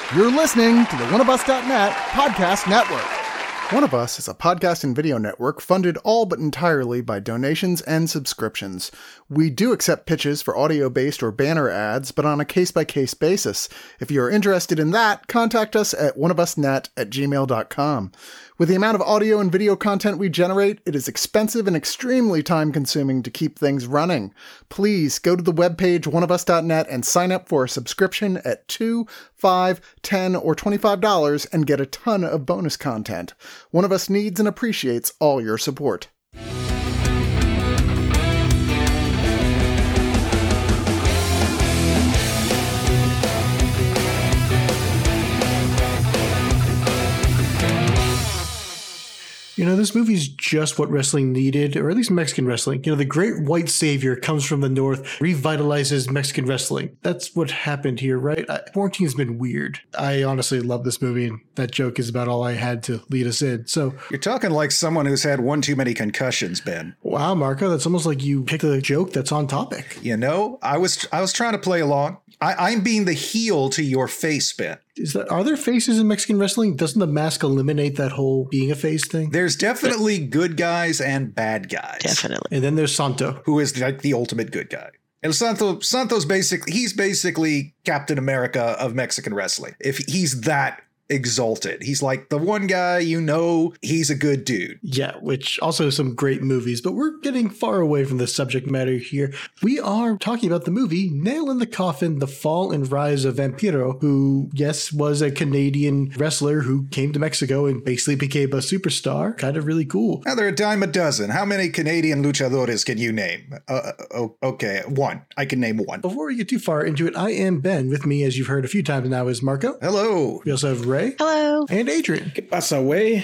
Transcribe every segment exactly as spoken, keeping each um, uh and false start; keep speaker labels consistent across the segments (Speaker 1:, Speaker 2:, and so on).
Speaker 1: You're listening to the one of us dot net podcast network. One of Us is a podcast and video network funded all but entirely by donations and subscriptions. We do accept pitches for audio-based or banner ads, but on a case-by-case basis. If you're interested in that, contact us at one of us net at gmail dot com. With the amount of audio and video content we generate, it is expensive and extremely time-consuming to keep things running. Please go to the webpage one of us dot net and sign up for a subscription at two dollars, five dollars, ten dollars, or twenty-five dollars and get a ton of bonus content. One of Us needs and appreciates all your support.
Speaker 2: You know, this movie's just what wrestling needed, or at least Mexican wrestling. You know, the great white savior comes from the north, revitalizes Mexican wrestling. That's what happened here, right? I, quarantine's been weird. I honestly love this movie, and that joke is about all I had to lead us in. So
Speaker 3: you're talking like someone who's had one too many concussions, Ben.
Speaker 2: Wow, Marco, that's almost like you picked a joke that's on topic.
Speaker 3: You know, I was I was trying to play along. I, I'm being the heel to your face, Ben.
Speaker 2: Is that, are there faces in Mexican wrestling? Doesn't the mask eliminate that whole being a face thing?
Speaker 3: There's definitely good guys and bad guys.
Speaker 4: Definitely.
Speaker 2: And then there's Santo,
Speaker 3: who is like the ultimate good guy. El Santo, Santo's basically, he's basically Captain America of Mexican wrestling. If he's that exalted, he's like the one guy, you know, he's a good dude.
Speaker 2: Yeah, which also some great movies, but we're getting far away from the subject matter here. We are talking about the movie Nail in the Coffin, The Fall and Rise of Vampiro, who, yes, was a Canadian wrestler who came to Mexico and basically became a superstar. Kind of really cool.
Speaker 3: Now, they're a dime a dozen. How many Canadian luchadores can you name? Uh, oh, okay, one. I can name one.
Speaker 2: Before we get too far into it, I am Ben. With me, as you've heard a few times now, is Marco.
Speaker 3: Hello.
Speaker 2: We also have Ray.
Speaker 4: Hello.
Speaker 2: And Adrian.
Speaker 5: ¿Qué pasa, güey?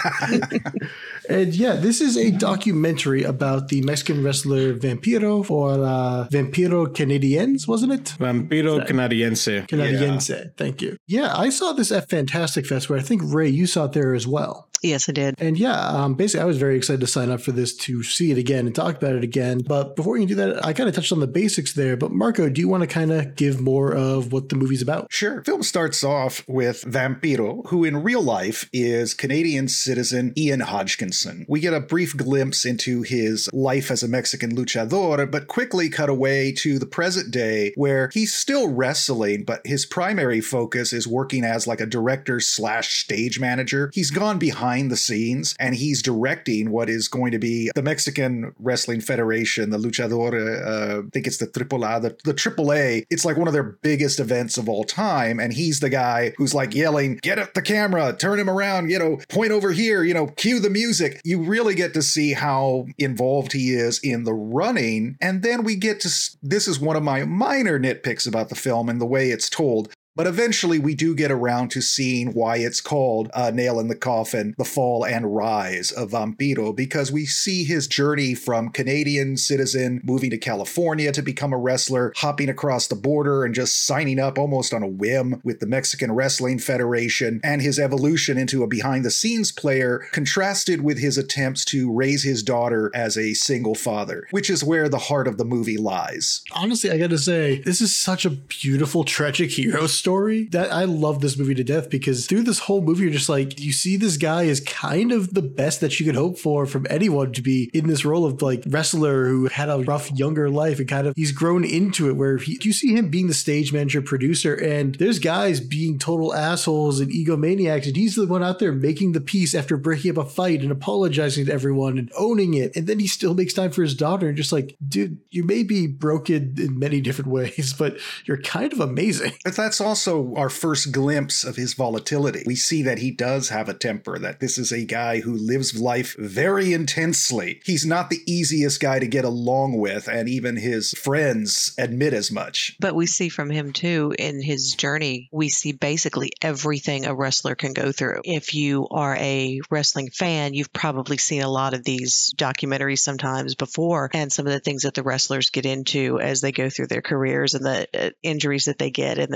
Speaker 2: And yeah, this is a documentary about the Mexican wrestler Vampiro, or uh, Vampiro Canadiens, wasn't it?
Speaker 5: Vampiro Canadiense.
Speaker 2: Canadiense, yeah. Thank you. Yeah, I saw this at Fantastic Fest, where I think, Ray, you saw it there as well.
Speaker 4: Yes, I did.
Speaker 2: And yeah, um, basically, I was very excited to sign up for this to see it again and talk about it again. But before you do that, I kind of touched on the basics there. But Marco, do you want to kind of give more of what the movie's about?
Speaker 3: Sure. Film starts off with Vampiro, who in real life is Canadian citizen Ian Hodgkinson. We get a brief glimpse into his life as a Mexican luchador, but quickly cut away to the present day, where he's still wrestling, but his primary focus is working as like a director slash stage manager. He's gone behind the scenes, and he's directing what is going to be the Mexican Wrestling Federation, the Luchador, uh, I think it's the Triple A, the, the Triple A. It's like one of their biggest events of all time, and he's the guy who's like yelling, get at the camera, turn him around, you know, point over here, you know, cue the music. You really get to see how involved he is in the running, and then we get to, this is one of my minor nitpicks about the film and the way it's told. But eventually we do get around to seeing why it's called uh, Nail in the Coffin, The Fall and Rise of Vampiro, because we see his journey from Canadian citizen moving to California to become a wrestler, hopping across the border and just signing up almost on a whim with the Mexican Wrestling Federation, and his evolution into a behind-the-scenes player, contrasted with his attempts to raise his daughter as a single father, which is where the heart of the movie lies.
Speaker 2: Honestly, I gotta say, this is such a beautiful, tragic hero story. Story that I love this movie to death, because through this whole movie, you're just like, you see this guy is kind of the best that you could hope for from anyone to be in this role of like wrestler who had a rough younger life, and kind of he's grown into it, where he, you see him being the stage manager, producer, and there's guys being total assholes and egomaniacs, and he's the one out there making the peace after breaking up a fight and apologizing to everyone and owning it, and then he still makes time for his daughter, and just like, dude, you may be broken in many different ways, but you're kind of amazing.
Speaker 3: But that's all also our first glimpse of his volatility. We see that he does have a temper, that this is a guy who lives life very intensely. He's not the easiest guy to get along with, and even his friends admit as much.
Speaker 4: But we see from him too, in his journey, we see basically everything a wrestler can go through. If you are a wrestling fan, you've probably seen a lot of these documentaries sometimes before, and some of the things that the wrestlers get into as they go through their careers, and the uh, injuries that they get, and then maybe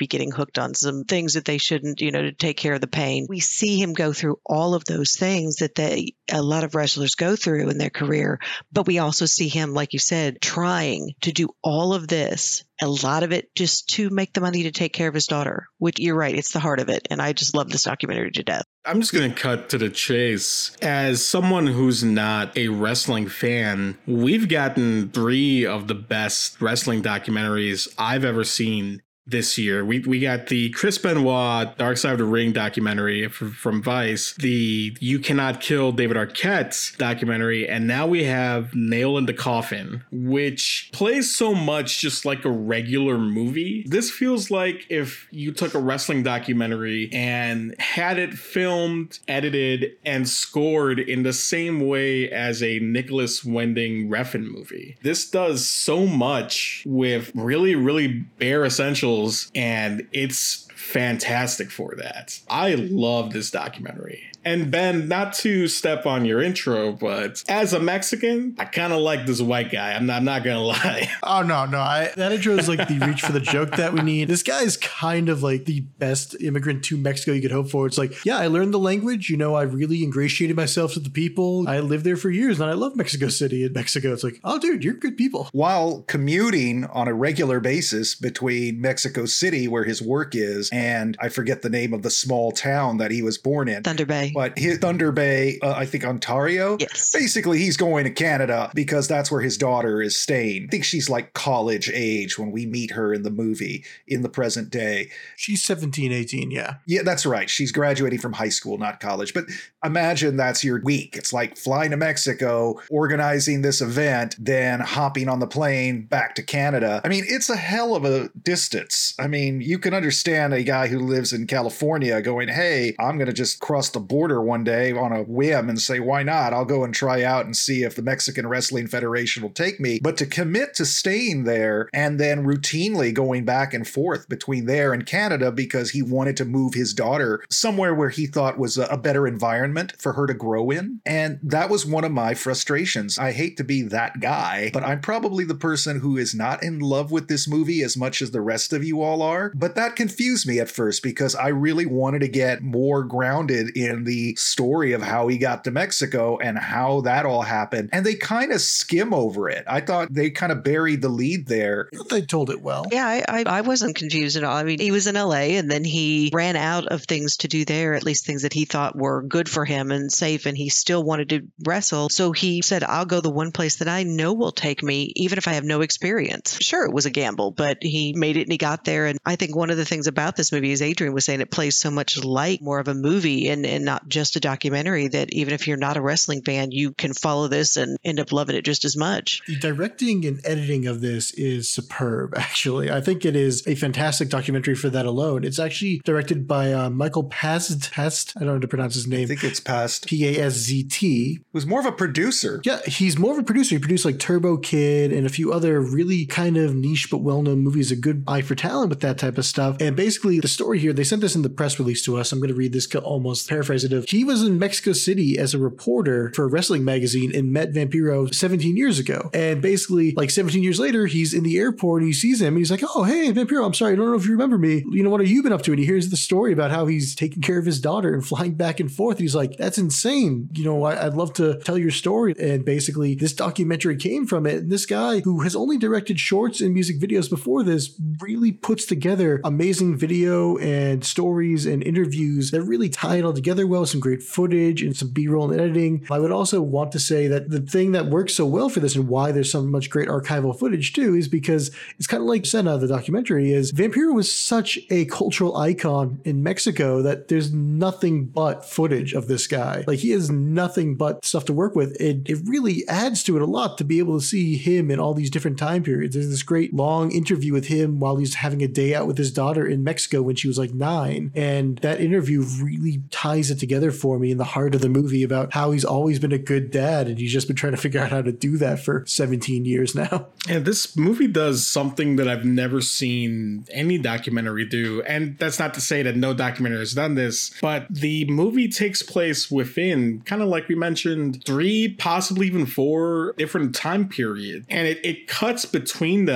Speaker 4: maybe getting hooked on some things that they shouldn't, you know, to take care of the pain. We see him go through all of those things that they, a lot of wrestlers go through in their career. But we also see him, like you said, trying to do all of this, a lot of it just to make the money to take care of his daughter, which you're right, it's the heart of it. And I just love this documentary to death.
Speaker 5: I'm just going to cut to the chase. As someone who's not a wrestling fan, we've gotten three of the best wrestling documentaries I've ever seen this year. We we got the Chris Benoit Dark Side of the Ring documentary from, from Vice, the You Cannot Kill David Arquette documentary, and now we have Nail in the Coffin, which plays so much just like a regular movie. This feels like if you took a wrestling documentary and had it filmed, edited, and scored in the same way as a Nicholas Winding Refn movie. This does so much with really, really bare essentials, and it's fantastic for that. I love this documentary. And Ben, not to step on your intro, but as a Mexican, I kind of like this white guy. I'm not, I'm not going to lie.
Speaker 2: Oh, no, no. I, that intro is like the reach for the joke that we need. This guy is kind of like the best immigrant to Mexico you could hope for. It's like, yeah, I learned the language. You know, I really ingratiated myself to the people. I lived there for years and I love Mexico City and Mexico. It's like, oh, dude, you're good people.
Speaker 3: While commuting on a regular basis between Mexico City, where his work is, and I forget the name of the small town that he was born in.
Speaker 4: Thunder Bay.
Speaker 3: But his Thunder Bay, uh, I think Ontario.
Speaker 4: Yes.
Speaker 3: Basically, he's going to Canada because that's where his daughter is staying. I think she's like college age when we meet her in the movie in the present day.
Speaker 2: She's seventeen, eighteen, yeah.
Speaker 3: Yeah, that's right. She's graduating from high school, not college. But imagine that's your week. It's like flying to Mexico, organizing this event, then hopping on the plane back to Canada. I mean, it's a hell of a distance. I mean, you can understand a guy who lives in California going, hey, I'm going to just cross the border one day on a whim and say, why not? I'll go and try out and see if the Mexican Wrestling Federation will take me. But to commit to staying there and then routinely going back and forth between there and Canada because he wanted to move his daughter somewhere where he thought was a better environment for her to grow in. And that was one of my frustrations. I hate to be that guy, but I'm probably the person who is not in love with this movie as much as the rest of you all are. But that confused me at first because I really wanted to get more grounded in the story of how he got to Mexico and how that all happened. And they kind of skim over it. I thought they kind of buried the lead there.
Speaker 2: They told it well.
Speaker 4: Yeah, I, I, I wasn't confused at all. I mean, he was in L A and then he ran out of things to do there, at least things that he thought were good for him and safe, and he still wanted to wrestle. So he said, I'll go the one place that I know will take me, even if I have no experience. Sure, it was a gamble, but he made it and he got there. And I think one of the things about this movie, as Adrian was saying, it plays so much like more of a movie and, and not just a documentary, that even if you're not a wrestling fan, you can follow this and end up loving it just as much.
Speaker 2: The directing and editing of this is superb, actually. I think it is a fantastic documentary for that alone. It's actually directed by uh, Michael Pazd. Pazd? I don't know how to pronounce his name.
Speaker 3: I think it's Pazd.
Speaker 2: P A S Z T.
Speaker 3: He was more of a producer.
Speaker 2: Yeah, he's more of a producer. He produced like Turbo Kid and a few other really kind of niche but well-known movies. A good eye for talent with that type of stuff. And basically the story here, they sent this in the press release to us. I'm going to read this, almost paraphrase it. Of, he was in Mexico City as a reporter for a wrestling magazine and met Vampiro seventeen years ago. And basically like seventeen years later, he's in the airport and he sees him and he's like, oh, hey, Vampiro, I'm sorry. I don't know if you remember me. You know, what have you been up to? And he hears the story about how he's taking care of his daughter and flying back and forth. And he's like, that's insane. You know, I, I'd love to tell your story. And basically this documentary came from it. And this guy who has only directed shorts and music videos before this really puts together amazing video and stories and interviews that really tie it all together well, some great footage and some B-roll and editing. I would also want to say that the thing that works so well for this and why there's so much great archival footage too is because it's kind of like Senna, the documentary, is Vampiro was such a cultural icon in Mexico that there's nothing but footage of this guy. Like, he has nothing but stuff to work with. It, it really adds to it a lot to be able to see him in all these different time periods. There's this great long interview with him while he's having a day out with his daughter in Mexico when she was like nine. And that interview really ties it together for me in the heart of the movie about how he's always been a good dad and he's just been trying to figure out how to do that for seventeen years now.
Speaker 5: And this movie does something that I've never seen any documentary do. And that's not to say that no documentary has done this, but the movie takes place within, kind of like we mentioned, three, possibly even four different time periods. And it, it cuts between them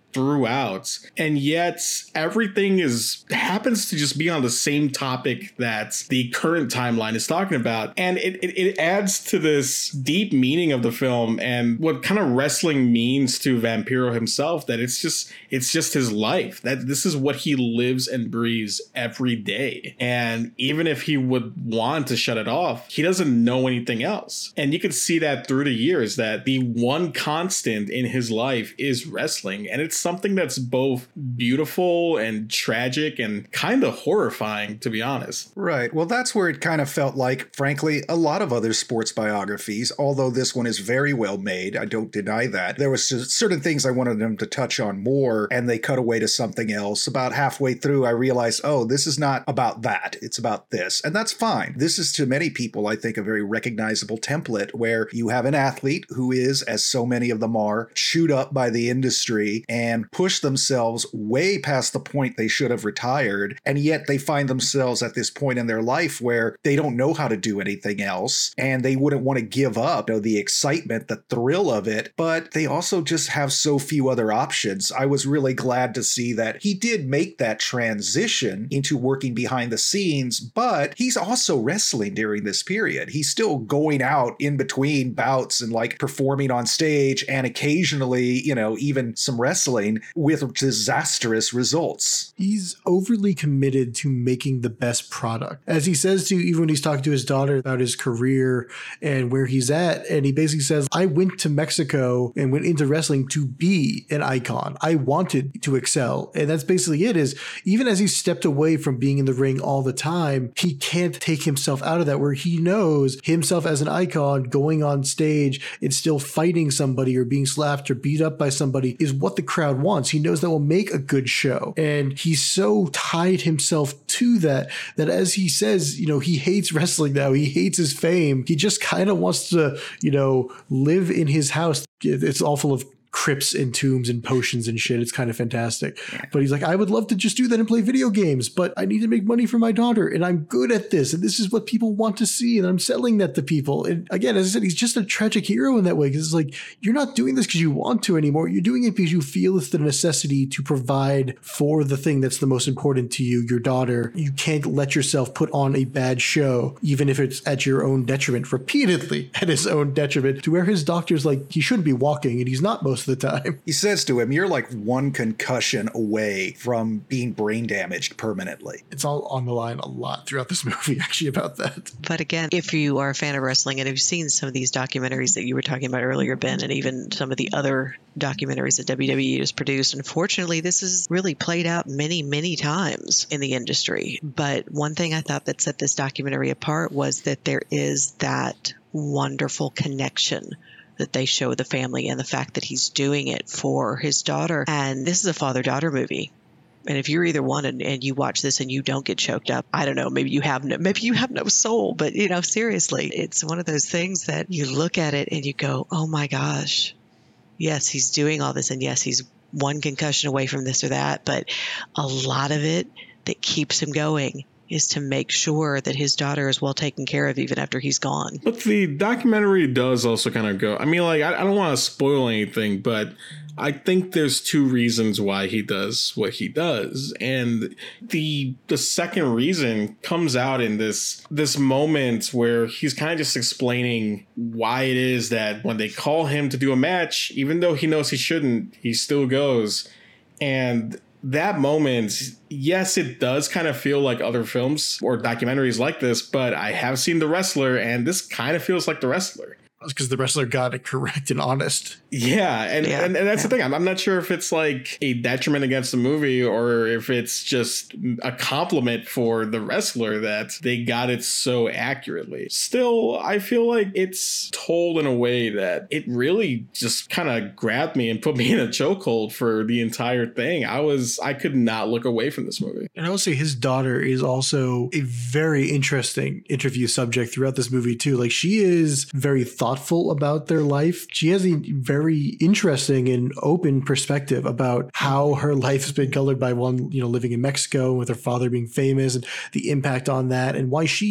Speaker 5: throughout, and yet everything is happens to just be on the same topic that the current timeline is talking about, and it, it, it adds to this deep meaning of the film and what kind of wrestling means to Vampiro himself, that it's just it's just his life, that this is what he lives and breathes every day, and even if he would want to shut it off, he doesn't know anything else. And you can see that through the years, that the one constant in his life is wrestling, and it's something that's both beautiful and tragic and kind of horrifying, to be honest.
Speaker 3: Right. Well, that's where it kind of felt like, frankly, a lot of other sports biographies, although this one is very well made. I don't deny that. There was certain things I wanted them to touch on more, and they cut away to something else. About halfway through, I realized, oh, this is not about that. It's about this. And that's fine. This is, to many people, I think, a very recognizable template where you have an athlete who is, as so many of them are, chewed up by the industry and push themselves way past the point they should have retired. And yet they find themselves at this point in their life where they don't know how to do anything else, and they wouldn't want to give up, you know, the excitement, the thrill of it, but they also just have so few other options. I was really glad to see that he did make that transition into working behind the scenes, but he's also wrestling during this period. He's still going out in between bouts and like performing on stage, and occasionally, you know, even some wrestling with disastrous results.
Speaker 2: He's overly committed to making the best product. As he says to, even when he's talking to his daughter about his career and where he's at, and he basically says, I went to Mexico and went into wrestling to be an icon. I wanted to excel. And that's basically it, is even as he stepped away from being in the ring all the time, he can't take himself out of that, where he knows himself as an icon going on stage and still fighting somebody or being slapped or beat up by somebody is what the crowd wants. He knows that will make a good show. And he's so tied himself to that, that as he says, you know, he hates wrestling now. He hates his fame. He just kind of wants to, you know, live in his house. It's all full of crypts and tombs and potions and shit. It's kind of fantastic. Yeah. But he's like, I would love to just do that and play video games, but I need to make money for my daughter, and I'm good at this, and this is what people want to see, and I'm selling that to people. And again, as I said, he's just a tragic hero in that way, because it's like, you're not doing this because you want to anymore. You're doing it because you feel it's the necessity to provide for the thing that's the most important to you, your daughter. You can't let yourself put on a bad show, even if it's at your own detriment, repeatedly at his own detriment, to where his doctor's like, he shouldn't be walking, and he's not most of the time.
Speaker 3: He says to him, you're like one concussion away from being brain damaged permanently.
Speaker 2: It's all on the line a lot throughout this movie, actually, about that.
Speaker 4: But again, if you are a fan of wrestling and have seen some of these documentaries that you were talking about earlier, Ben, and even some of the other documentaries that W W E has produced, unfortunately, this is really played out many, many times in the industry. But one thing I thought that set this documentary apart was that there is that wonderful connection that they show the family, and the fact that he's doing it for his daughter. And this is a father-daughter movie. And if you're either one and, and you watch this and you don't get choked up, I don't know, maybe you have no, maybe you have no soul. But, you know, seriously, it's one of those things that you look at it and you go, oh my gosh, yes, he's doing all this. And yes, he's one concussion away from this or that. But a lot of it that keeps him going is to make sure that his daughter is well taken care of even after he's gone.
Speaker 5: But the documentary does also kind of go, I mean, like, I, I don't want to spoil anything, but I think there's two reasons why he does what he does. And the the second reason comes out in this this moment where he's kind of just explaining why it is that when they call him to do a match, even though he knows he shouldn't, he still goes. And that moment, yes, it does kind of feel like other films or documentaries like this, but I have seen The Wrestler, and this kind of feels like The Wrestler.
Speaker 2: That's because The Wrestler got it correct and honest.
Speaker 5: Yeah, and, yeah, and, and that's yeah. the thing. I'm, I'm not sure if it's like a detriment against the movie or if it's just a compliment for The Wrestler that they got it so accurately. Still, I feel like it's told in a way that it really just kind of grabbed me and put me in a chokehold for the entire thing. I was, I could not look away from this movie.
Speaker 2: And I will say his daughter is also a very interesting interview subject throughout this movie too. Like, she is very thoughtful about their life. She has a very very interesting and open perspective about how her life's been colored by one, you know, living in Mexico with her father being famous and the impact on that, and why she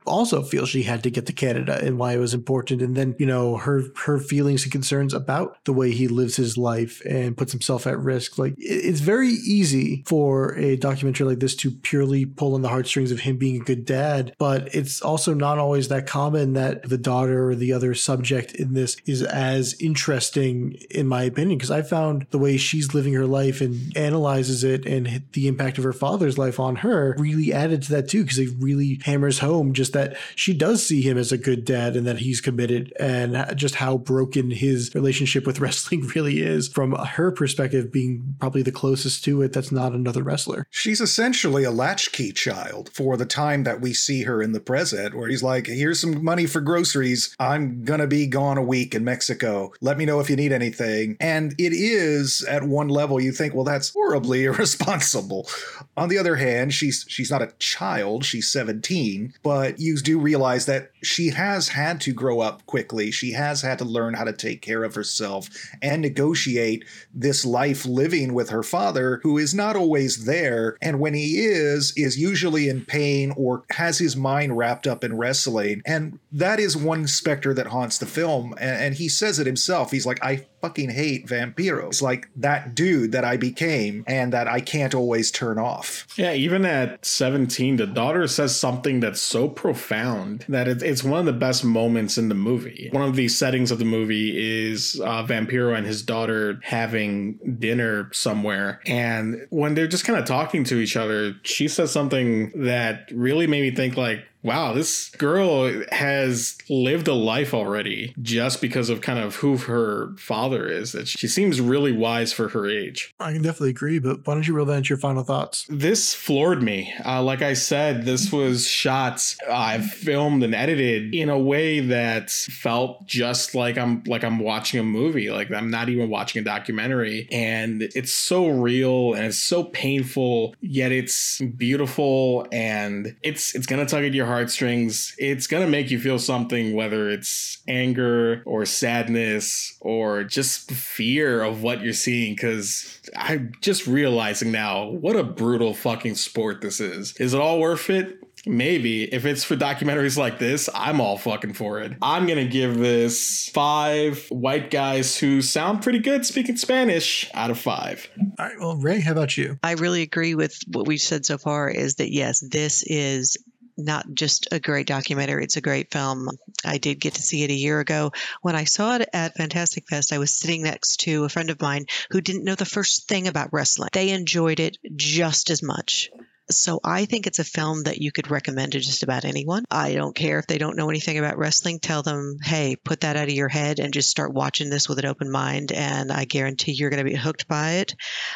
Speaker 2: also feels she had to get to Canada and why it was important. And then, you know, her her feelings and concerns about the way he lives his life and puts himself at risk. Like, it's very easy for a documentary like this to purely pull on the heartstrings of him being a good dad, but it's also not always that common that the daughter or the other subject in this is as interesting, in my opinion, because I found the way she's living her life and analyzes it and the impact of her father's life on her really added to that too, because it really hammers home just that she does see him as a good dad and that he's committed, and just how broken his relationship with wrestling really is from her perspective, being probably the closest to it that's not another wrestler.
Speaker 3: She's essentially a latchkey child for the time that we see her in the present, where he's like, here's some money for groceries. I'm going to be gone a week in Mexico. Let me know if you need anything. And it is, at one level, you think, well, that's horribly irresponsible. On the other hand, she's she's not a child. She's seventeen. But you do realize that she has had to grow up quickly. She has had to learn how to take care of herself and negotiate this life living with her father, who is not always there. And when he is, is usually in pain or has his mind wrapped up in wrestling. And that is one specter that haunts the film. And, and he says it himself. He's like, I fucking hate Vampiro. It's like that dude that I became and that I can't always turn off.
Speaker 5: Yeah, even at seventeen, the daughter says something that's so profound that it, it's one of the best moments in the movie. One of the settings of the movie is uh, Vampiro and his daughter having dinner somewhere. And when they're just kind of talking to each other, she says something that really made me think like, wow, this girl has lived a life already just because of kind of who her father is. That she seems really wise for her age.
Speaker 2: I can definitely agree, but why don't you roll that into your final thoughts?
Speaker 5: This floored me. Uh, like I said, this was shot, uh, filmed and edited in a way that felt just like I'm like I'm watching a movie. Like I'm not even watching a documentary. And it's so real and it's so painful, yet it's beautiful, and it's it's gonna tug at your heartstrings. It's gonna make you feel something, whether it's anger or sadness or just fear of what you're seeing, because I'm just realizing now what a brutal fucking sport this is. Is it all worth it? Maybe. If it's for documentaries like this, I'm all fucking for it. I'm gonna give this five white guys who sound pretty good speaking Spanish out of five.
Speaker 2: All right, well, Ray, how about you?
Speaker 4: I really agree with what we've said so far, is that yes, this is not just a great documentary, it's a great film. I did get to see it a year ago. When I saw it at Fantastic Fest, I was sitting next to a friend of mine who didn't know the first thing about wrestling. They enjoyed it just as much. So I think it's a film that you could recommend to just about anyone. I don't care if they don't know anything about wrestling. Tell them, hey, put that out of your head and just start watching this with an open mind, and I guarantee you're going to be hooked by it.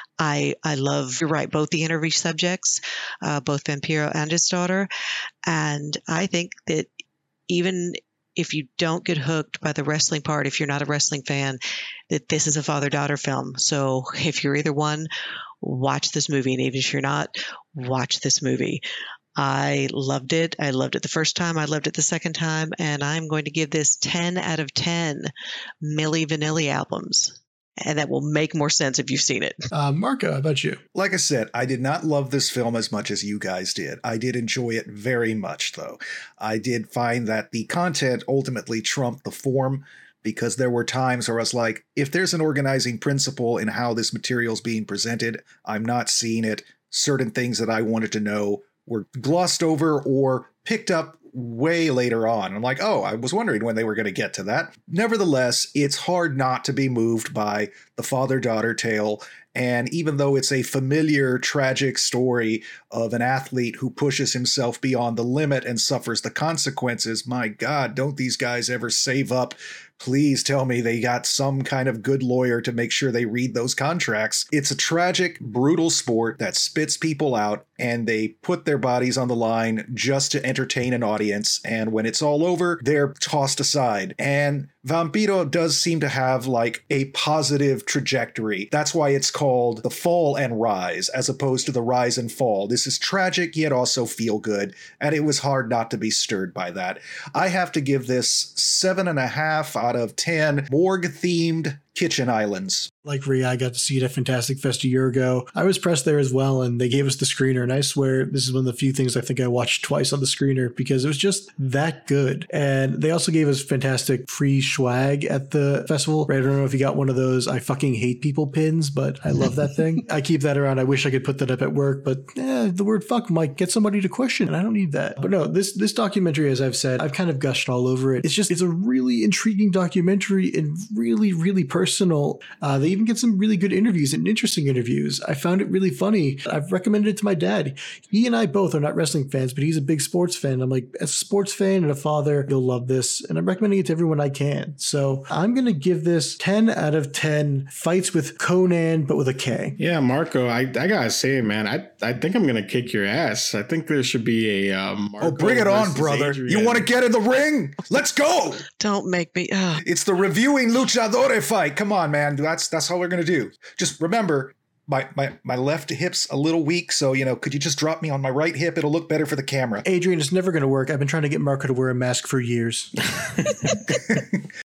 Speaker 4: I I love, you're right, both the interview subjects, uh, both Vampiro and his daughter. And I think that even if you don't get hooked by the wrestling part, if you're not a wrestling fan, that this is a father-daughter film. So if you're either one, watch this movie. And even if you're not, watch this movie. I loved it. I loved it the first time. I loved it the second time. And I'm going to give this ten out of ten Milli Vanilli albums. And that will make more sense if you've seen it.
Speaker 2: Uh, Marco, how about you?
Speaker 3: Like I said, I did not love this film as much as you guys did. I did enjoy it very much, though. I did find that the content ultimately trumped the form, because there were times where I was like, if there's an organizing principle in how this material is being presented, I'm not seeing it. Certain things that I wanted to know were glossed over or picked up way later on. I'm like, oh, I was wondering when they were going to get to that. Nevertheless, it's hard not to be moved by the father-daughter tale. And even though it's a familiar, tragic story of an athlete who pushes himself beyond the limit and suffers the consequences, my God, don't these guys ever save up? Please tell me they got some kind of good lawyer to make sure they read those contracts. It's a tragic, brutal sport that spits people out, and they put their bodies on the line just to entertain an audience. And when it's all over, they're tossed aside. And Vampiro does seem to have like a positive trajectory. That's why it's called The Fall and Rise, as opposed to The Rise and Fall. This is tragic, yet also feel good. And it was hard not to be stirred by that. I have to give this seven and a half out of ten morgue-themed Kitchen Islands.
Speaker 2: Like Rhea, I got to see it at Fantastic Fest a year ago. I was pressed there as well, and they gave us the screener. And I swear this is one of the few things I think I watched twice on the screener because it was just that good. And they also gave us fantastic free swag at the festival. Right? I don't know if you got one of those I fucking hate people pins, but I love that thing. I keep that around. I wish I could put that up at work, but eh, the word fuck might get somebody to question, and I don't need that. But no, this this documentary, as I've said, I've kind of gushed all over it. It's just, it's a really intriguing documentary and really, really personal. Uh, they even get some really good interviews and interesting interviews. I found it really funny. I've recommended it to my dad. He and I both are not wrestling fans, but he's a big sports fan. I'm like, as a sports fan and a father, you'll love this. And I'm recommending it to everyone I can. So I'm going to give this ten out of ten fights with Conan, but with a K.
Speaker 5: Yeah, Marco, I, I gotta say, man, I, I think I'm going to kick your ass. I think there should be a um, Marco
Speaker 3: Oh, bring it on,
Speaker 5: versus
Speaker 3: brother.
Speaker 5: Adrian.
Speaker 3: You want to get in the ring? Let's go.
Speaker 4: Don't make me. Uh,
Speaker 3: It's the reviewing luchadore fight. Come on, man. That's that's all we're going to do. Just remember, my, my, my left hip's a little weak, so, you know, could you just drop me on my right hip? It'll look better for the camera.
Speaker 2: Adrian, it's never going to work. I've been trying to get Marco to wear a mask for years.